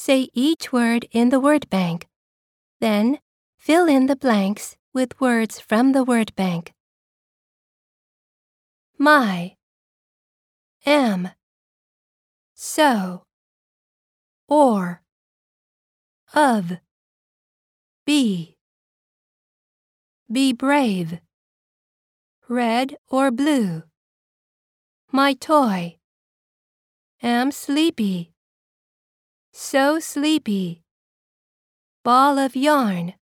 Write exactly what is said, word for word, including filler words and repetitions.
Say each word in the word bank. Then, fill in the blanks with words from the word bank. My, am, so, or, of, be. Be brave. Red or blue. My toy. Am sleepy. So sleepy. Ball of yarn.